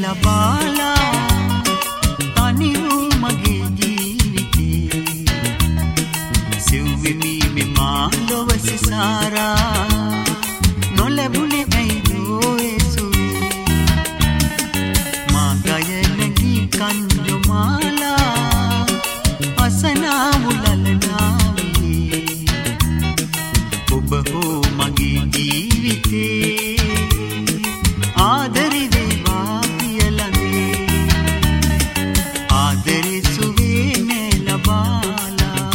ලබාලා තනි වූ මගේ ජීවිතේ සිව්වෙමි මෙමා ලොව සිසාරා නොලැබුණේ ඇයිදෝ එසුවේ මා ගයන ගී කන්ජමාලා අසනා මුලලනාවේ ඔබ හෝ මගේ ජීවිතේ ආදරේ වේවා පියලනේ ආදරේ සුවේ නේ ලබාලා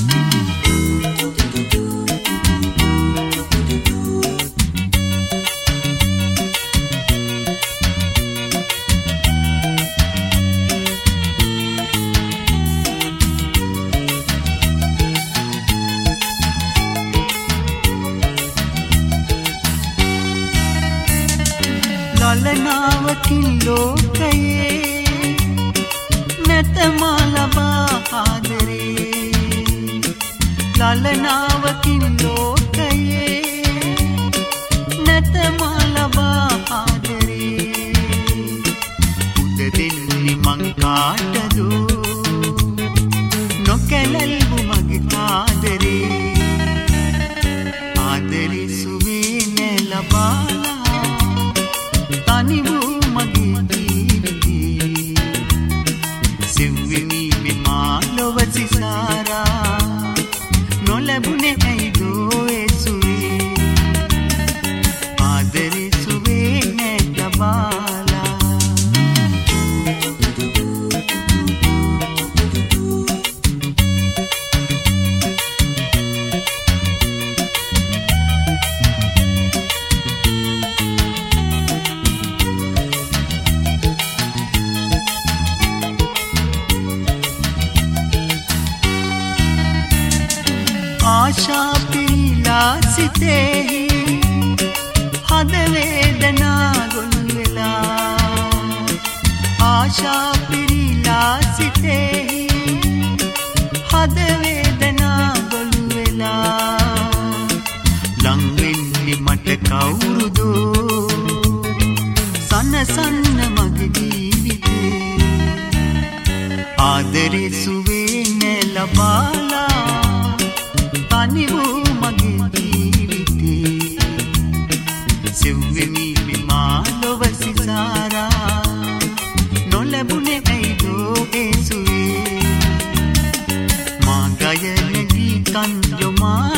ලලනාවකින් ලෝකයේ නැතමා ලබා ආදරේ ලලනාවකින් ලෝකයේ නැතමා ලබා ආදරේ උද දෙන්නේ මං කාටදෝ නොකැලල්වු මගේ ආදරේ ආදරේ සුවේ නේ ලබාලා තනි වූ මගේ ජීවිතේ සිව්වෙමි මෙමා ලොව සිසාරා නොලැබුණේ ඇයිදෝ එසුවේ ආදරේ සුවේ නේ ලබාලා ආශා පිරීලා සිතෙහි හද වේදනා ගොනු වෙලා ආශා පිරීලා සිතෙහි හද වේදනා ගොනු වෙලා ලං වෙන්නේ මට කවුරුදෝ සනසන්න මගේ ජීවිතේ ආදරේ සුවේ නේ ලබාලා තනි වූ මගේ ජීවිතේ සිව්වෙමි මෙමා ලොව සිසාරා නොලැබුණේ ඇයිදෝ එසුවේ මා ගයන ගී කන්ජමාලා